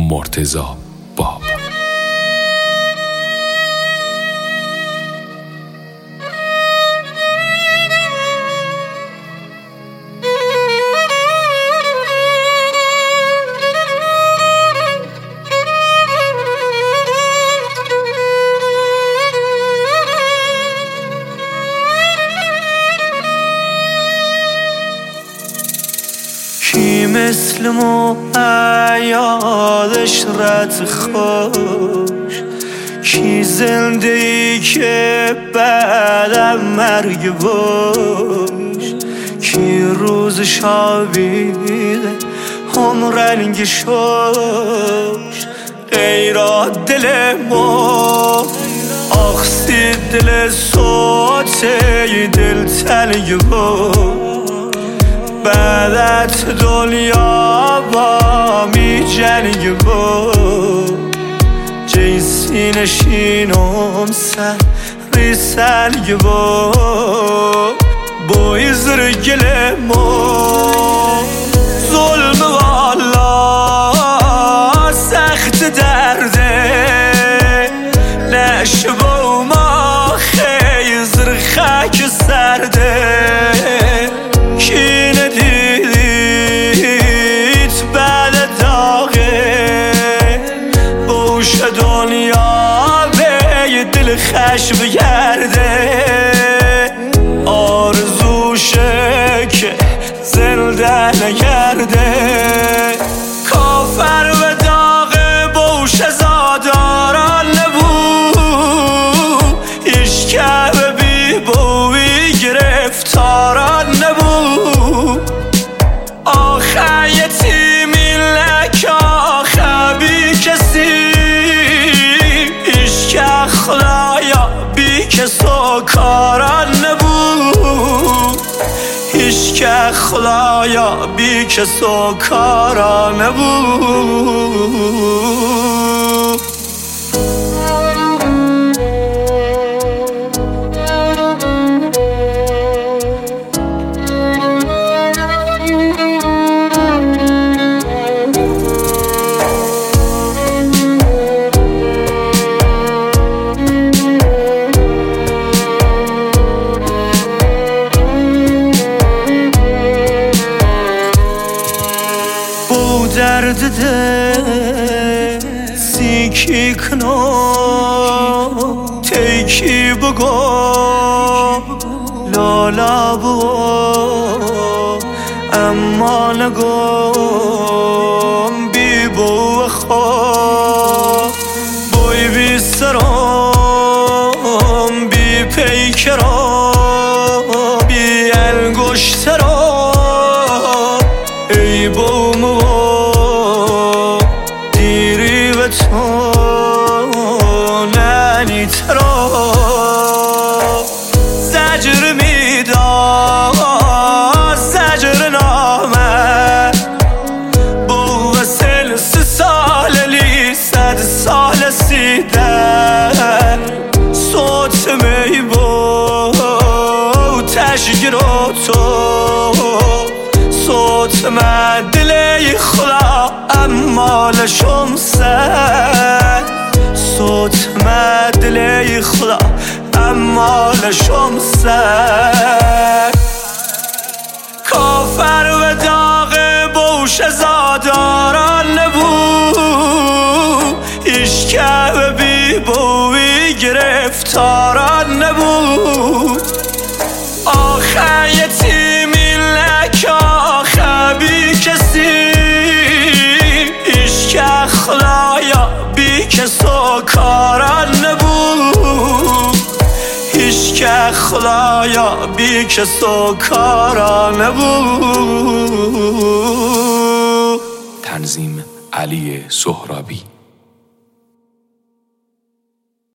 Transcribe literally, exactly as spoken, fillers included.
مرتضی باب. کی مثل ما یادش رد خوش، کی زنده ای که بعد مرگ باش، کی روز شابیده هم رنگ شوش غیرات دل ما آخسی دل سوته دل تنگ باش. بعدت دنیا با می جنگ با جیسی نشینم سر ری سلگ با بای زرگل ما ظلم والا سخت درده نشبه ما خیزر خاک سرده کی ندیدیت بعد داغه بوش دنیا به دل خش بگرده آرزوشه که زنده نگرده کافر و داغ بوش زاداران نبود عشق بی بوی گرفتاران نبود آخه یتیمی لک آخه بی کسی عشق خدایا بی کس و کاران نبود عشق خدایا بی کس و کاران نبود. درد ده سیکی کنو تیکی بگو لالا بو اما نگم بی بو خو بوی بی سرم بی پیکرم بی انگشترم ای بو مو تو ننی ترا زجر میداد زجر نامه بو وسل سی سال لی صد سال سیدن صوت می بو تشگیر تو صوت من دلی خدا اما لشم سر صوت من دلی خدا اما لشم سر کافر و داغ بوش زاداران نبود عشق بی بوی گرفتاران نبود آخه یتیمی لک آخه بی کسی عشق خدایا بی کس و کاران نبود عشق خدایا بی کس و کاران نبود. تنظیم علی سهرابی.